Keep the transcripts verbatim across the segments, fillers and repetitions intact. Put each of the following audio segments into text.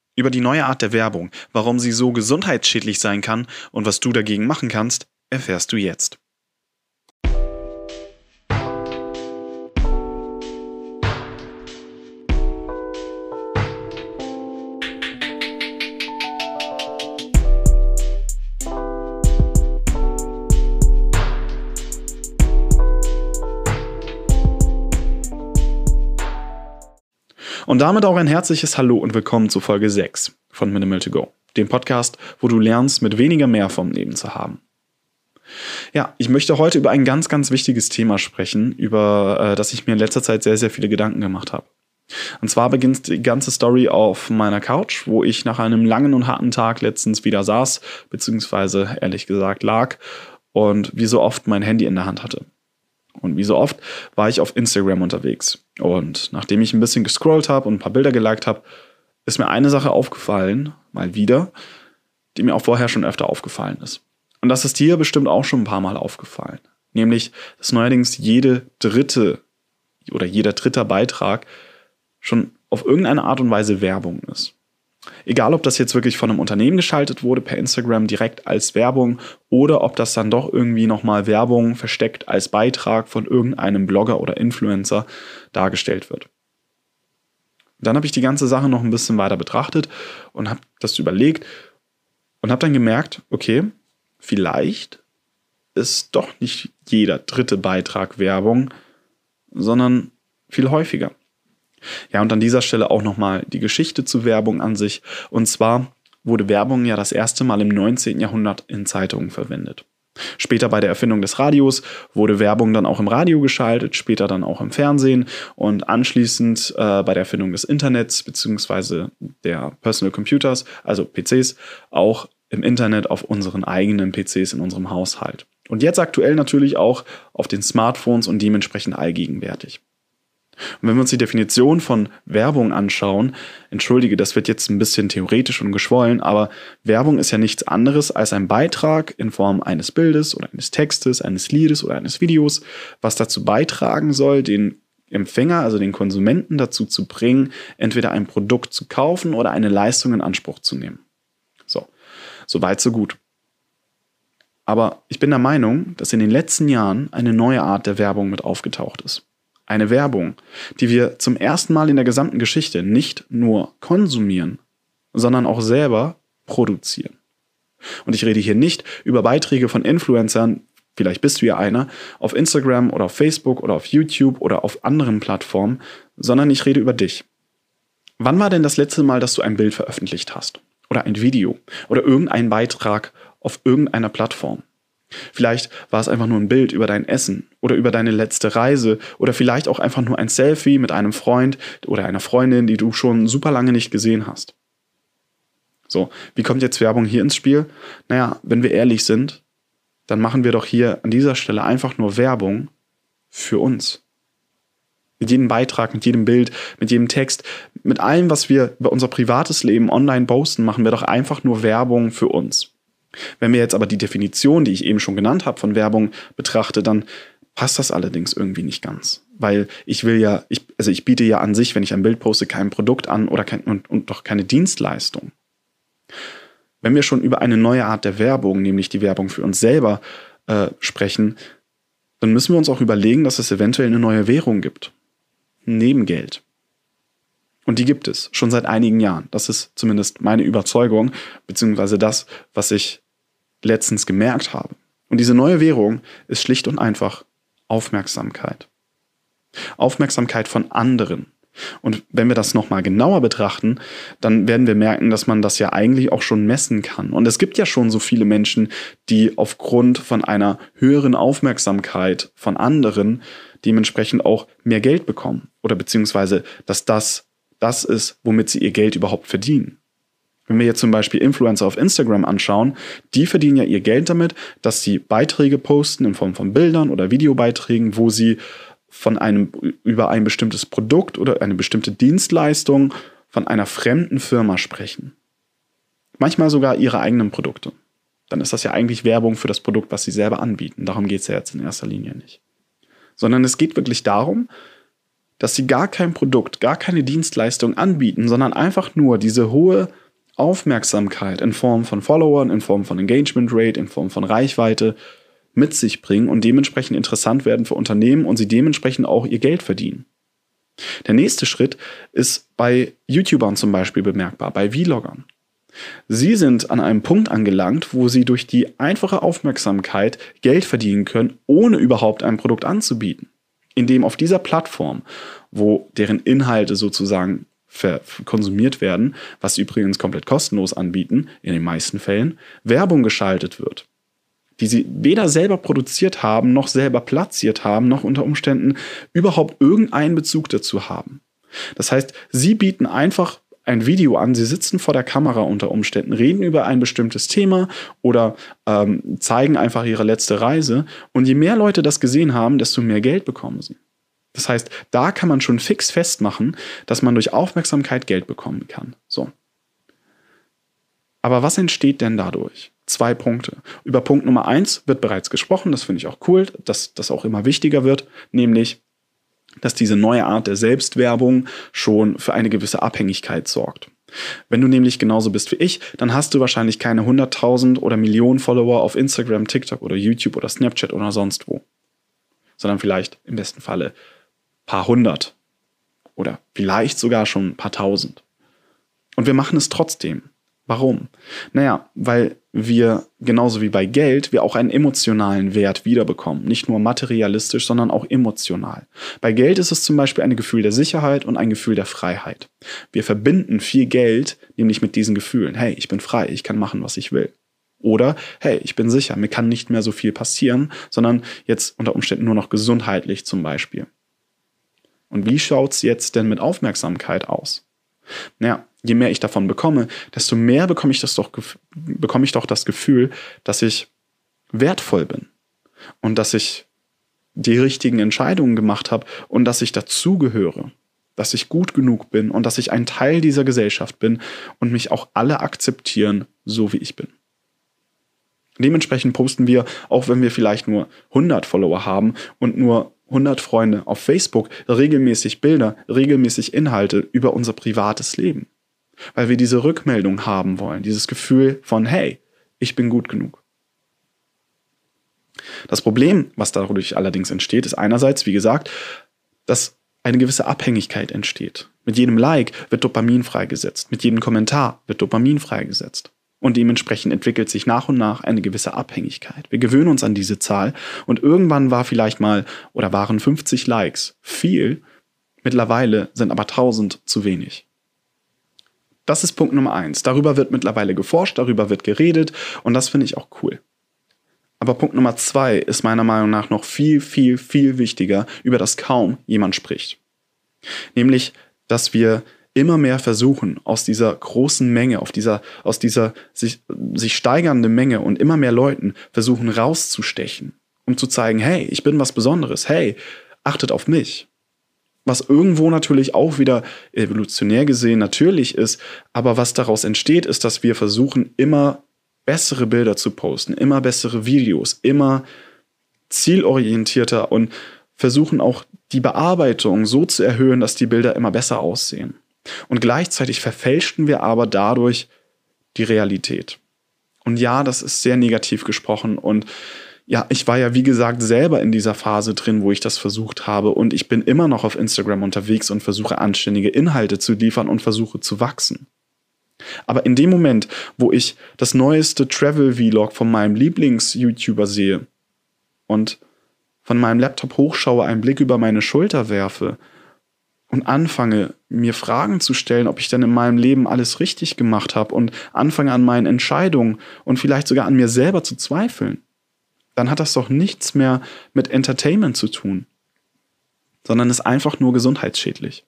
Über die neue Art der Werbung, warum sie so gesundheitsschädlich sein kann und was du dagegen machen kannst, erfährst du jetzt. Und damit auch ein herzliches Hallo und willkommen zu Folge sechs von Minimal to Go, dem Podcast, wo du lernst, mit weniger mehr vom Leben zu haben. Ja, ich möchte heute über ein ganz, ganz wichtiges Thema sprechen, über äh, das ich mir in letzter Zeit sehr, sehr viele Gedanken gemacht habe. Und zwar beginnt die ganze Story auf meiner Couch, wo ich nach einem langen und harten Tag letztens wieder saß, beziehungsweise ehrlich gesagt lag und wie so oft mein Handy in der Hand hatte. Und wie so oft war ich auf Instagram unterwegs. Und nachdem ich ein bisschen gescrollt habe und ein paar Bilder geliked habe, ist mir eine Sache aufgefallen, mal wieder, die mir auch vorher schon öfter aufgefallen ist. Und das ist dir bestimmt auch schon ein paar Mal aufgefallen. Nämlich, dass neuerdings jede dritte oder jeder dritte Beitrag schon auf irgendeine Art und Weise Werbung ist. Egal, ob das jetzt wirklich von einem Unternehmen geschaltet wurde, per Instagram direkt als Werbung, oder ob das dann doch irgendwie nochmal Werbung versteckt als Beitrag von irgendeinem Blogger oder Influencer dargestellt wird. Dann habe ich die ganze Sache noch ein bisschen weiter betrachtet und habe das überlegt und habe dann gemerkt, okay, vielleicht ist doch nicht jeder dritte Beitrag Werbung, sondern viel häufiger. Ja, und an dieser Stelle auch nochmal die Geschichte zu Werbung an sich. Und zwar wurde Werbung ja das erste Mal im neunzehnten Jahrhundert in Zeitungen verwendet. Später bei der Erfindung des Radios wurde Werbung dann auch im Radio geschaltet, später dann auch im Fernsehen und anschließend äh, bei der Erfindung des Internets bzw. der Personal Computers, also P Cs, auch im Internet auf unseren eigenen P Cs in unserem Haushalt. Und jetzt aktuell natürlich auch auf den Smartphones und dementsprechend allgegenwärtig. Und wenn wir uns die Definition von Werbung anschauen, entschuldige, das wird jetzt ein bisschen theoretisch und geschwollen, aber Werbung ist ja nichts anderes als ein Beitrag in Form eines Bildes oder eines Textes, eines Liedes oder eines Videos, was dazu beitragen soll, den Empfänger, also den Konsumenten dazu zu bringen, entweder ein Produkt zu kaufen oder eine Leistung in Anspruch zu nehmen. So, so weit, so gut. Aber ich bin der Meinung, dass in den letzten Jahren eine neue Art der Werbung mit aufgetaucht ist. Eine Werbung, die wir zum ersten Mal in der gesamten Geschichte nicht nur konsumieren, sondern auch selber produzieren. Und ich rede hier nicht über Beiträge von Influencern, vielleicht bist du ja einer, auf Instagram oder auf Facebook oder auf YouTube oder auf anderen Plattformen, sondern ich rede über dich. Wann war denn das letzte Mal, dass du ein Bild veröffentlicht hast? Oder ein Video? Oder irgendeinen Beitrag auf irgendeiner Plattform? Vielleicht war es einfach nur ein Bild über dein Essen oder über deine letzte Reise oder vielleicht auch einfach nur ein Selfie mit einem Freund oder einer Freundin, die du schon super lange nicht gesehen hast. So, wie kommt jetzt Werbung hier ins Spiel? Naja, wenn wir ehrlich sind, dann machen wir doch hier an dieser Stelle einfach nur Werbung für uns. Mit jedem Beitrag, mit jedem Bild, mit jedem Text, mit allem, was wir über unser privates Leben online posten, machen wir doch einfach nur Werbung für uns. Wenn wir jetzt aber die Definition, die ich eben schon genannt habe, von Werbung betrachte, dann passt das allerdings irgendwie nicht ganz. Weil ich will ja, ich, also ich biete ja an sich, wenn ich ein Bild poste, kein Produkt an oder kein, und, und doch keine Dienstleistung. Wenn wir schon über eine neue Art der Werbung, nämlich die Werbung für uns selber, äh, sprechen, dann müssen wir uns auch überlegen, dass es eventuell eine neue Währung gibt. Neben Geld. Und die gibt es schon seit einigen Jahren. Das ist zumindest meine Überzeugung, beziehungsweise das, was ich letztens gemerkt habe. Und diese neue Währung ist schlicht und einfach Aufmerksamkeit. Aufmerksamkeit von anderen. Und wenn wir das nochmal genauer betrachten, dann werden wir merken, dass man das ja eigentlich auch schon messen kann. Und es gibt ja schon so viele Menschen, die aufgrund von einer höheren Aufmerksamkeit von anderen dementsprechend auch mehr Geld bekommen. Oder beziehungsweise, dass das das ist, womit sie ihr Geld überhaupt verdienen. Wenn wir jetzt zum Beispiel Influencer auf Instagram anschauen, die verdienen ja ihr Geld damit, dass sie Beiträge posten in Form von Bildern oder Videobeiträgen, wo sie von einem über ein bestimmtes Produkt oder eine bestimmte Dienstleistung von einer fremden Firma sprechen. Manchmal sogar ihre eigenen Produkte. Dann ist das ja eigentlich Werbung für das Produkt, was sie selber anbieten. Darum geht es ja jetzt in erster Linie nicht. Sondern es geht wirklich darum, dass sie gar kein Produkt, gar keine Dienstleistung anbieten, sondern einfach nur diese hohe Aufmerksamkeit in Form von Followern, in Form von Engagement Rate, in Form von Reichweite mit sich bringen und dementsprechend interessant werden für Unternehmen und sie dementsprechend auch ihr Geld verdienen. Der nächste Schritt ist bei YouTubern zum Beispiel bemerkbar, bei Vloggern. Sie sind an einem Punkt angelangt, wo sie durch die einfache Aufmerksamkeit Geld verdienen können, ohne überhaupt ein Produkt anzubieten. Indem auf dieser Plattform, wo deren Inhalte sozusagen konsumiert werden, was sie übrigens komplett kostenlos anbieten, in den meisten Fällen, Werbung geschaltet wird, die sie weder selber produziert haben, noch selber platziert haben, noch unter Umständen überhaupt irgendeinen Bezug dazu haben. Das heißt, sie bieten einfach ein Video an, sie sitzen vor der Kamera unter Umständen, reden über ein bestimmtes Thema oder ähm, zeigen einfach ihre letzte Reise und je mehr Leute das gesehen haben, desto mehr Geld bekommen sie. Das heißt, da kann man schon fix festmachen, dass man durch Aufmerksamkeit Geld bekommen kann. So. Aber was entsteht denn dadurch? Zwei Punkte. Über Punkt Nummer eins wird bereits gesprochen, das finde ich auch cool, dass das auch immer wichtiger wird, nämlich, dass diese neue Art der Selbstwerbung schon für eine gewisse Abhängigkeit sorgt. Wenn du nämlich genauso bist wie ich, dann hast du wahrscheinlich keine hunderttausend oder Millionen Follower auf Instagram, TikTok oder YouTube oder Snapchat oder sonst wo, sondern vielleicht im besten Falle paar hundert oder vielleicht sogar schon ein paar tausend. Und wir machen es trotzdem. Warum? Naja, weil wir, genauso wie bei Geld, wir auch einen emotionalen Wert wiederbekommen. Nicht nur materialistisch, sondern auch emotional. Bei Geld ist es zum Beispiel ein Gefühl der Sicherheit und ein Gefühl der Freiheit. Wir verbinden viel Geld nämlich mit diesen Gefühlen. Hey, ich bin frei, ich kann machen, was ich will. Oder, hey, ich bin sicher, mir kann nicht mehr so viel passieren, sondern jetzt unter Umständen nur noch gesundheitlich zum Beispiel. Und wie schaut es jetzt denn mit Aufmerksamkeit aus? Naja, je mehr ich davon bekomme, desto mehr bekomme ich, das doch, bekomme ich doch das Gefühl, dass ich wertvoll bin und dass ich die richtigen Entscheidungen gemacht habe und dass ich dazugehöre, dass ich gut genug bin und dass ich ein Teil dieser Gesellschaft bin und mich auch alle akzeptieren, so wie ich bin. Dementsprechend posten wir, auch wenn wir vielleicht nur hundert Follower haben und nur hundert Freunde auf Facebook, regelmäßig Bilder, regelmäßig Inhalte über unser privates Leben. Weil wir diese Rückmeldung haben wollen, dieses Gefühl von, hey, ich bin gut genug. Das Problem, was dadurch allerdings entsteht, ist einerseits, wie gesagt, dass eine gewisse Abhängigkeit entsteht. Mit jedem Like wird Dopamin freigesetzt, mit jedem Kommentar wird Dopamin freigesetzt. Und dementsprechend entwickelt sich nach und nach eine gewisse Abhängigkeit. Wir gewöhnen uns an diese Zahl und irgendwann war vielleicht mal oder waren fünfzig Likes viel, mittlerweile sind aber tausend zu wenig. Das ist Punkt Nummer eins. Darüber wird mittlerweile geforscht, darüber wird geredet und das finde ich auch cool. Aber Punkt Nummer zwei ist meiner Meinung nach noch viel, viel, viel wichtiger, über das kaum jemand spricht. Nämlich, dass wir immer mehr versuchen, aus dieser großen Menge, auf dieser, aus dieser sich, sich steigernde Menge und immer mehr Leuten versuchen rauszustechen, um zu zeigen, hey, ich bin was Besonderes, hey, achtet auf mich. Was irgendwo natürlich auch wieder evolutionär gesehen natürlich ist, aber was daraus entsteht, ist, dass wir versuchen, immer bessere Bilder zu posten, immer bessere Videos, immer zielorientierter und versuchen auch die Bearbeitung so zu erhöhen, dass die Bilder immer besser aussehen. Und gleichzeitig verfälschten wir aber dadurch die Realität. Und ja, das ist sehr negativ gesprochen. Und ja, ich war ja wie gesagt selber in dieser Phase drin, wo ich das versucht habe. Und ich bin immer noch auf Instagram unterwegs und versuche anständige Inhalte zu liefern und versuche zu wachsen. Aber in dem Moment, wo ich das neueste Travel-Vlog von meinem Lieblings-YouTuber sehe und von meinem Laptop hochschaue, einen Blick über meine Schulter werfe und anfange, mir Fragen zu stellen, ob ich denn in meinem Leben alles richtig gemacht habe und anfange an meinen Entscheidungen und vielleicht sogar an mir selber zu zweifeln, dann hat das doch nichts mehr mit Entertainment zu tun, sondern ist einfach nur gesundheitsschädlich.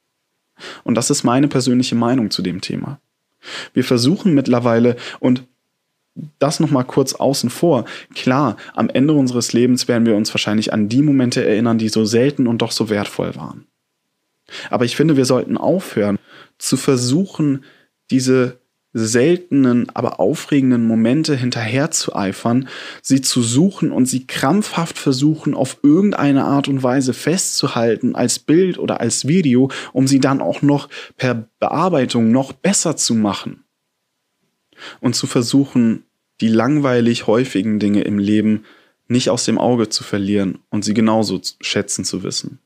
Und das ist meine persönliche Meinung zu dem Thema. Wir versuchen mittlerweile, und das nochmal kurz außen vor, klar, am Ende unseres Lebens werden wir uns wahrscheinlich an die Momente erinnern, die so selten und doch so wertvoll waren. Aber ich finde, wir sollten aufhören, zu versuchen, diese seltenen, aber aufregenden Momente hinterherzueifern, sie zu suchen und sie krampfhaft versuchen, auf irgendeine Art und Weise festzuhalten als Bild oder als Video, um sie dann auch noch per Bearbeitung noch besser zu machen. und zu versuchen, die langweilig häufigen Dinge im Leben nicht aus dem Auge zu verlieren und sie genauso schätzen zu wissen.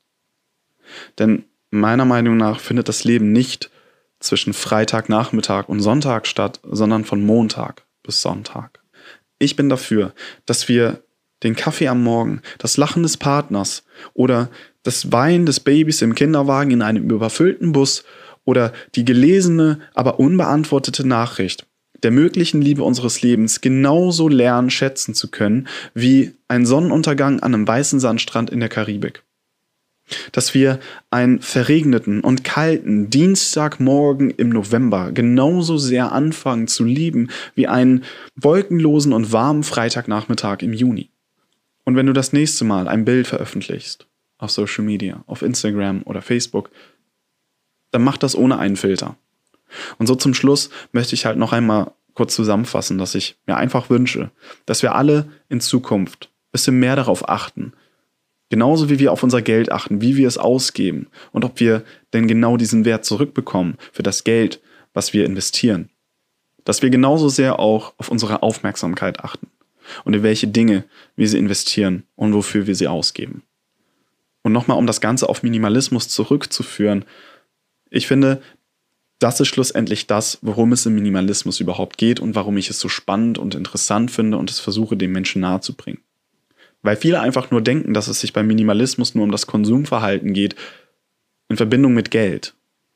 Denn meiner Meinung nach findet das Leben nicht zwischen Freitagnachmittag und Sonntag statt, sondern von Montag bis Sonntag. Ich bin dafür, dass wir den Kaffee am Morgen, das Lachen des Partners oder das Weinen des Babys im Kinderwagen in einem überfüllten Bus oder die gelesene, aber unbeantwortete Nachricht der möglichen Liebe unseres Lebens genauso lernen, schätzen zu können, wie ein Sonnenuntergang an einem weißen Sandstrand in der Karibik. Dass wir einen verregneten und kalten Dienstagmorgen im November genauso sehr anfangen zu lieben wie einen wolkenlosen und warmen Freitagnachmittag im Juni. Und wenn du das nächste Mal ein Bild veröffentlichst, auf Social Media, auf Instagram oder Facebook, dann mach das ohne einen Filter. Und so zum Schluss möchte ich halt noch einmal kurz zusammenfassen, dass ich mir einfach wünsche, dass wir alle in Zukunft ein bisschen mehr darauf achten, genauso wie wir auf unser Geld achten, wie wir es ausgeben und ob wir denn genau diesen Wert zurückbekommen für das Geld, was wir investieren. Dass wir genauso sehr auch auf unsere Aufmerksamkeit achten und in welche Dinge wir sie investieren und wofür wir sie ausgeben. Und nochmal, um das Ganze auf Minimalismus zurückzuführen, ich finde, das ist schlussendlich das, worum es im Minimalismus überhaupt geht und warum ich es so spannend und interessant finde und es versuche, den Menschen nahezubringen. Weil viele einfach nur denken, dass es sich beim Minimalismus nur um das Konsumverhalten geht, in Verbindung mit Geld.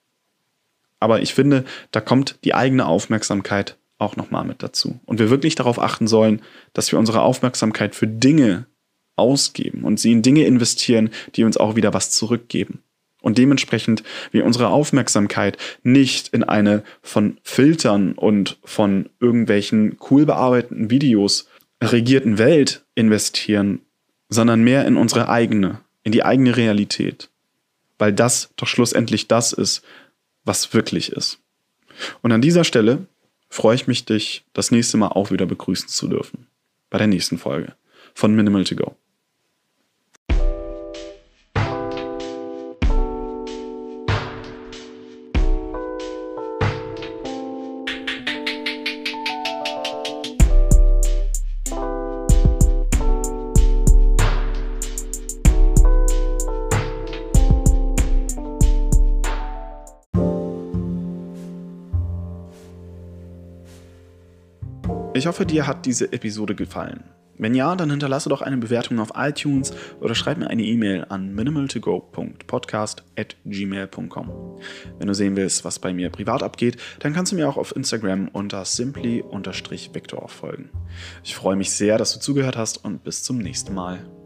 Aber ich finde, da kommt die eigene Aufmerksamkeit auch nochmal mit dazu. Und wir wirklich darauf achten sollen, dass wir unsere Aufmerksamkeit für Dinge ausgeben und sie in Dinge investieren, die uns auch wieder was zurückgeben. Und dementsprechend wir unsere Aufmerksamkeit nicht in eine von Filtern und von irgendwelchen cool bearbeiteten Videos regierten Welt investieren, sondern mehr in unsere eigene, in die eigene Realität. Weil das doch schlussendlich das ist, was wirklich ist. Und an dieser Stelle freue ich mich, dich das nächste Mal auch wieder begrüßen zu dürfen. Bei der nächsten Folge von Minimal to Go. Ich hoffe, dir hat diese Episode gefallen. Wenn ja, dann hinterlasse doch eine Bewertung auf iTunes oder schreib mir eine E-Mail an minimal to go punkt podcast at gmail punkt com. Wenn du sehen willst, was bei mir privat abgeht, dann kannst du mir auch auf Instagram unter simply Victor folgen. Ich freue mich sehr, dass du zugehört hast und bis zum nächsten Mal.